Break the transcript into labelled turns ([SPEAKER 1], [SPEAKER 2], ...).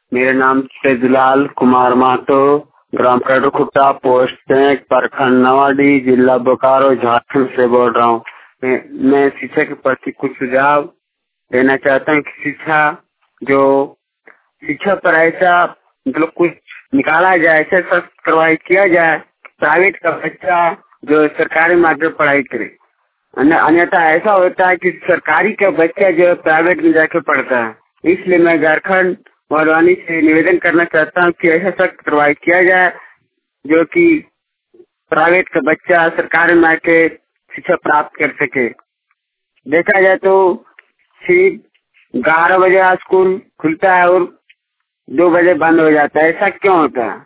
[SPEAKER 1] मेरा नाम तेजलाल कुमार मातो, ग्राम कटुखुट्टा, पोस्ट बैंक, प्रखंड नवाडी, जिला बोकारो, झारखंड से बोल रहा हूँ। मैं शिक्षा के प्रति कुछ सुझाव देना चाहता हूँ कि शिक्षा पर ऐसा मतलब कुछ निकाला जाए, ऐसा सख्त कार्रवाई किया जाए, प्राइवेट का बच्चा जो सरकारी मार्ग में पढ़ाई करे। अन्यथा ऐसा होता है कि सरकारी का बच्चा जो है प्राइवेट में जाकर पढ़ता है। इसलिए मैं झारखंड महोदवानी से निवेदन करना चाहता हूँ कि ऐसा सख्त कार्रवाई किया जाए जो कि प्राइवेट का बच्चा सरकारी में आके शिक्षा प्राप्त कर सके। देखा जाए तो ठीक 11 बजे स्कूल खुलता है और 2 बजे बंद हो जाता है। ऐसा क्यों होता है?